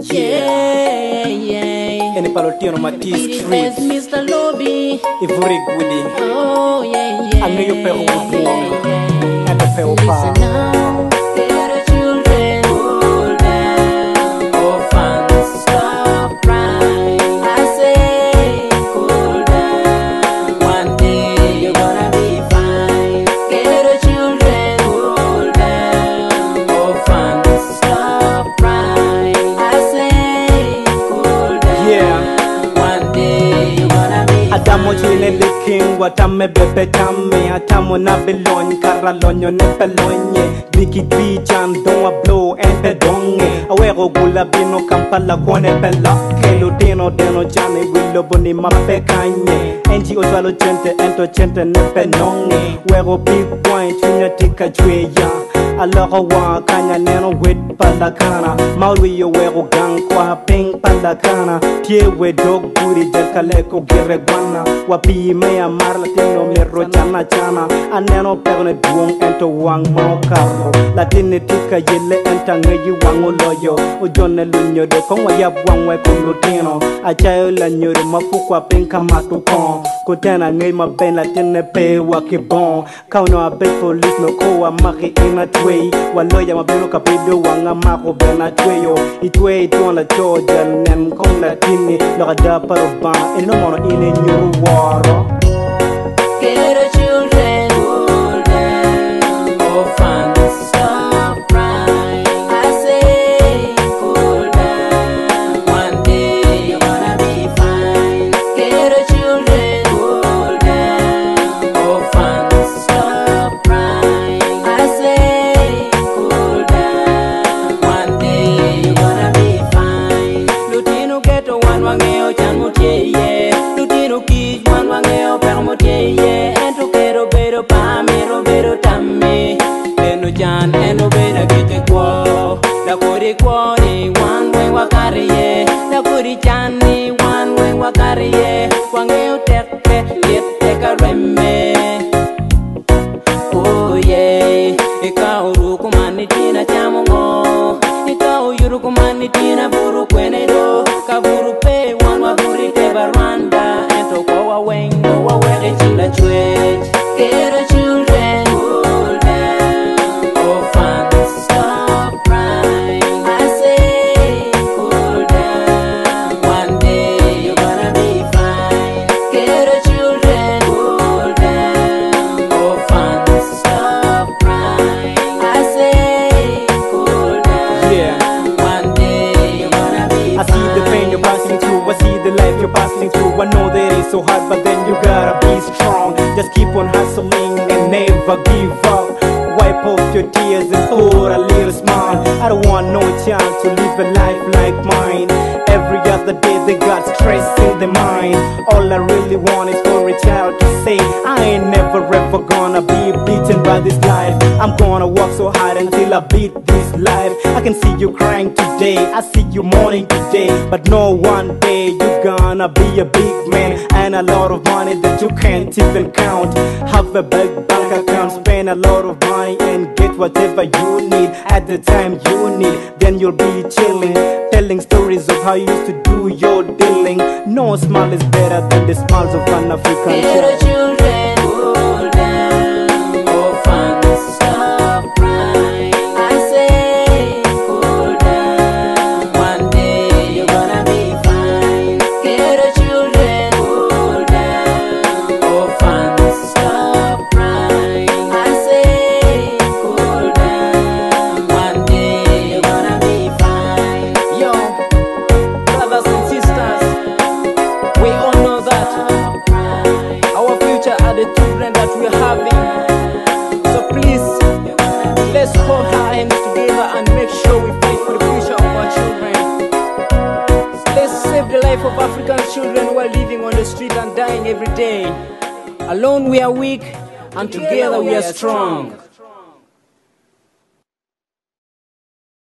Yeah, yeah. Ene palotino Mati Street. It's Mr. Lobby. Ivuri Gudi. Oh, yeah, yeah. Ane yo perro buong. Ane perro pa. Listen now, little children, hold down. Orphans, stop crying. I say, cool down. One day you're gonna be fine. Little children, hold down. Orphans, stop crying. I say, cool down. Yeah. One day you're gonna be fine. Adamo chine licking watame bebe tame. Atamo na belonye karalonyo ne pelonye. Biki bijan don't a blow and pedonge. Awero gula bino kampala kone peloke. Ludino deno jane willo boni mape kanye. Enti otwalo chente ento chente ne penonge. Wero big point chunya tika chweya. Alora wa kanya neno wit palakana. Maui yo wero gang kwa ping palakana. Tie we dog booty del kaleko gire guana. Wapi mea marla tino miro chana chana. Aneno perne duong ento wang mao carro. Latine tika yele enta ngeyi wango loyo. Ujone lunyo de kongwa yap wangwe kulutino. Achayo la nyuri mafukwa pinka matukon. Kutena ngay maben latine pe wakibon. Kauno a beg police no kowa maki ina twey. Waloya mabeno kapido wanga mako bena tweyo. Itwey tuan la Georgia nem kong latini. Lora da paroban eno mono ine nyuru waro. Get a children, hold down. Orphans, stop crying. I say, cool down. One day you're gonna be fine. Get a children, hold down. Orphans, stop crying. I say, cool down. One day you're gonna be fine. Lutino ghetto one wangeo chan mutiye. Lutino kij one wangeo per mutiye. Ento kero bedo pamero bedo tamme. Eno jan eno beda gite kwa. La kuri kwani one way wakariye. La kuri chani one way wakariye. Wangeo tepe liete kareme. Oh yeah. Ika uru kumani tina chamongo. Ika uyuru kumani tina buru kwenedo. Kaburu pe one waburi te barwanda. Ento kwa wengo wawere chila chwech. Get a children, hold down. Orphans, stop crying. I say, cool down. One day you're gonna be fine. Get a children, hold down. Orphans, stop crying. I say, cool down. Yeah. One day you're gonna be I fine. see the pain you're passing through, I see the life you're passing through. I know that it's so hard, but then you gotta be strong. Just keep on hustling and never give up. Wipe off your tears and put a little smile. I don't want no child to live a life like mine. Every other day they got stress in their mind. All I really want is for a child to say, I ain't never ever gonna be beaten by this life. I'm gonna work so hard until I beat this life. I can see you crying today, I see you mourning today, but no one day you gonna be a big man and a lot of money that you can't even count. Have a big bank account, spend a lot of money and get whatever you need at the time you need. Then you'll be chilling, telling stories of how you used to do your dealing. No smile is better than the smiles of an African Get a child. children, hold down. Orphans, stop crying. I say, cool down. One day you're gonna be fine. Get a children, hold down. Orphans, stop crying. I say, cool down. One day you're gonna be fine. Yo, brothers and sisters, we all know that our future are the children that we're having. So please, let's hold our hands together and make sure we fight for the future of our children. Let's save the life of African children who are living on the street and dying every day. Alone we are weak, and together we are strong.